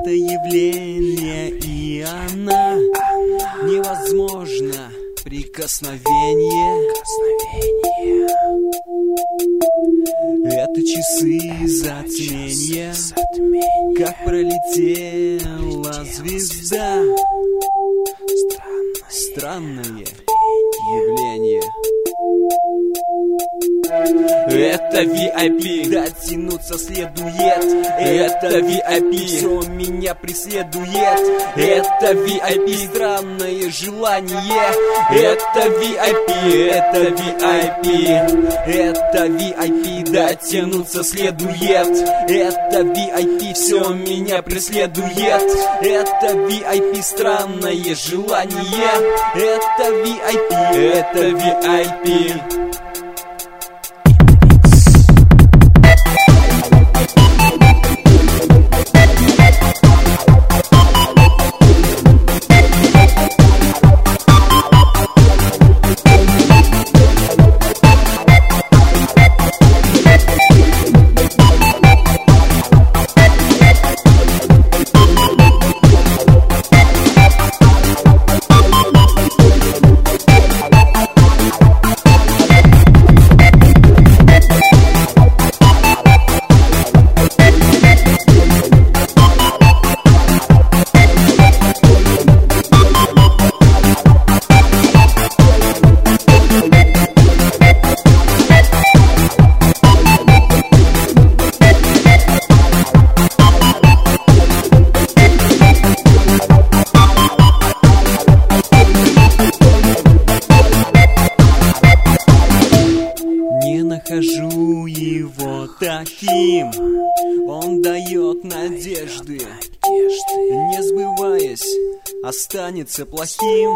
Это явление, и она невозможно прикосновение. Это часы затмения, как пролетела звезда. Странное явление. Это VIP, дотянуться следует. Это VIP, все меня преследует. Это VIP, странное желание. Это VIP, это VIP. Это VIP, дотянуться следует. Это VIP, все меня преследует. Это VIP, странное желание. Это VIP, это VIP. Нахожу его таким, он дает надежды, не сбываясь, останется плохим.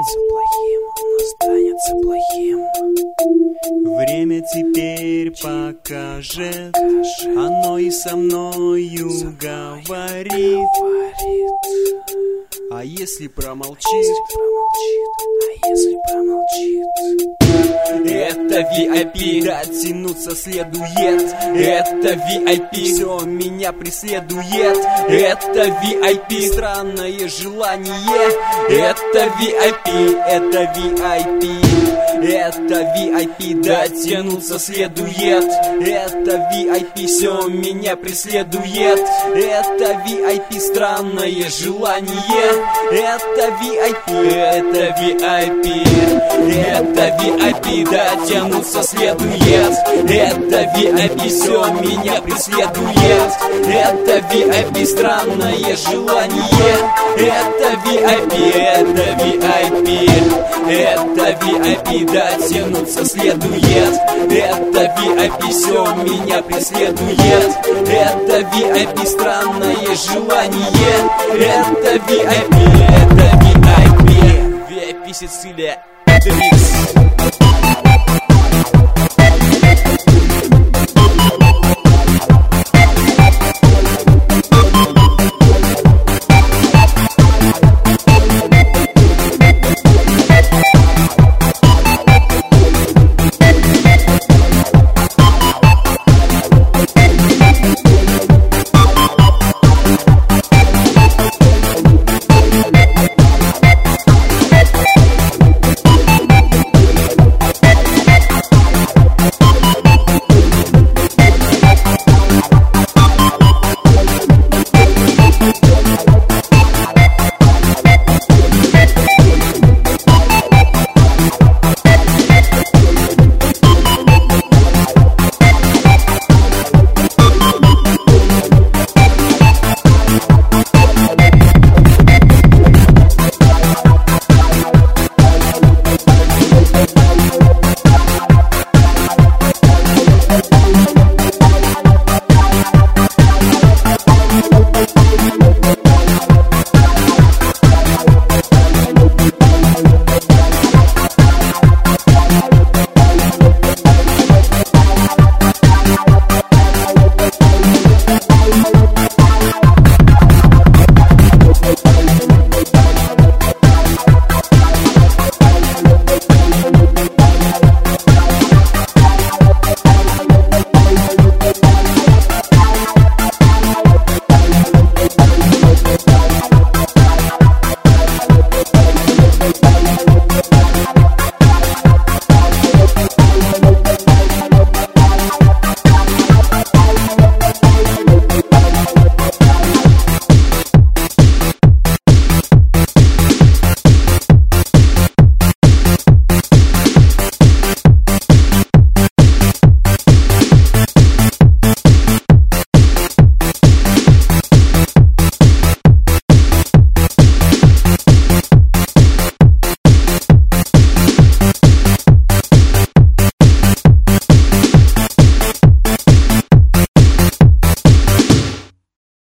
Время теперь покажет, оно и со мною говорит. А если промолчит? Это VIP, дотянуться следует. Это VIP, все меня преследует. Это VIP, странное желание. Это VIP, это VIP. Это VIP, дотянуться следует. Это VIP, все меня преследует. Это VIP, странное желание. Это VIP, это VIP. Это VIP, дотянуться следует. Это VIP, все меня преследует. Это VIP, странное желание. Это VIP, это VIP. Это VIP, дотянуться следует. Это VIP, все меня преследует. Это VIP, странное желание. Это VIP, это VIP. VIP Сицилия, это микс.